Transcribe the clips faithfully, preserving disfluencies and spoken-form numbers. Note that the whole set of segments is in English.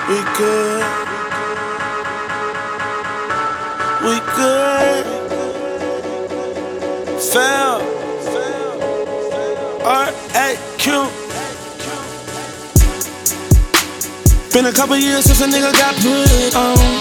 We good. We good. Fell. R A Q. Been a couple years since a nigga got put on.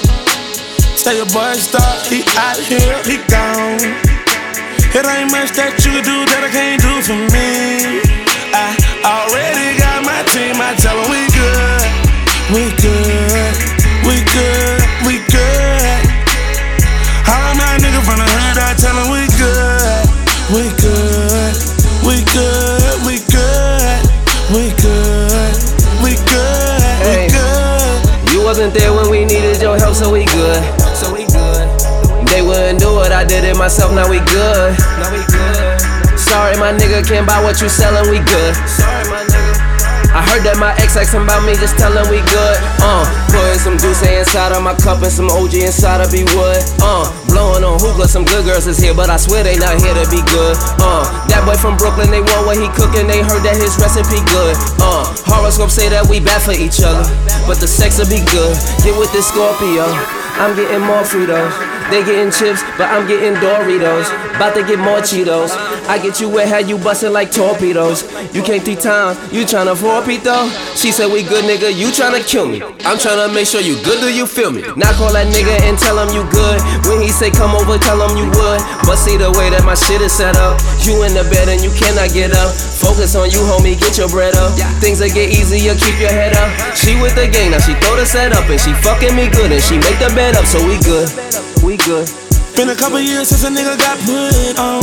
Say your boy star, he out here, he gone. It ain't much that you can do that I can't do for me. I already got my team, I tell them we good. We good, we good, we good. All of my niggas from the hood, I tell them we good. We good, we good, we good, we good, we good, we good. You wasn't there when we needed your help, so we good. So we good. They wouldn't do it, I did it myself, now we good. Now we good. Sorry, my nigga, can't buy what you sellin', we good. Sorry, my nigga. I heard that my ex asking about me, just tell him we good. Uh, putting some juice inside of my cup and some O G inside of B-Wood. Uh, blowing on hookah, some good girls is here, but I swear they not here to be good. Uh, that boy from Brooklyn, they want what he cooking, they heard that his recipe good. Uh, horoscopes say that we bad for each other, but the sex will be good. Get with this Scorpio, I'm getting more Fritos. They getting chips, but I'm getting Doritos. About to get more Cheetos. I get you wet, had you bustin' like torpedoes. You came three times, you tryna four-peat though? She said we good nigga, you tryna kill me. I'm tryna make sure you good, do you feel me? Now call that nigga and tell him you good. When he say come over, tell him you would. But see the way that my shit is set up, you in the bed and you cannot get up. Focus on you, homie, get your bread up. Things that get easier, keep your head up. She with the gang, now she throw the set up and she fucking me good and she make the bed up, so we good. We good. Been a couple years since a nigga got put on.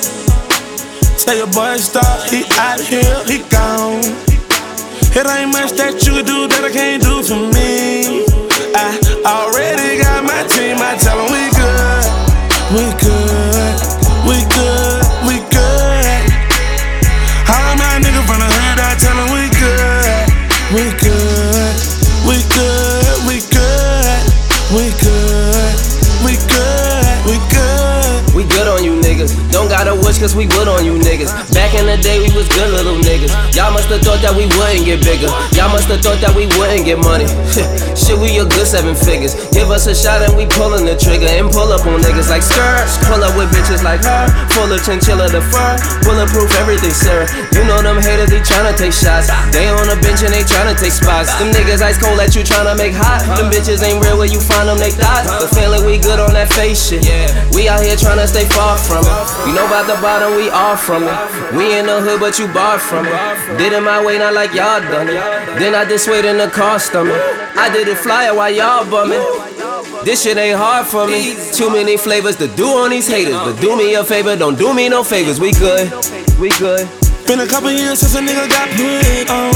Say your boy star, he out here, he gone. It ain't much that you can do that I can't do for me. I already got my team, I tell them we good. We good, we good, we good. All of my niggas from the hood, I tell them we good. We good, we good, we good, we good. We good, we good. We good on you niggas. Don't gotta wish cause we would on you niggas. Back in the day we was good little niggas. Y'all musta thought that we wouldn't get bigger. Y'all musta thought that we wouldn't get money. Shit, we a good seven figures. Give us a shot and we pullin' the trigger. And pull up on niggas like skirts. Pull up with bitches like her. Full of chinchilla the fur. Bulletproof everything, sir. You know them haters, they tryna take shots. They on the bench and they tryna take spots. Them niggas ice cold that you tryna make hot. Them bitches ain't real where you find them, they thoughts. But feeling we good on that face shit. We out here tryna stay far from it. You know about the bottom, we all from it. We in the hood, but you barred from it. Did it my way, not like y'all done it. Then I just wait in the car stomach. I did it flyer while y'all bumming. This shit ain't hard for me. Too many flavors to do on these haters. But do me a favor, don't do me no favors. We good, we good. Been a couple years since a nigga got put on.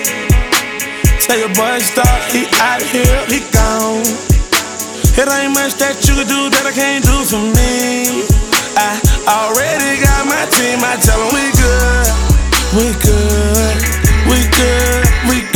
Say your boy star, he out here, he gone. It ain't much that you can do that I can't do for me. I already got my team, I tell them we good. We good, we good, we good.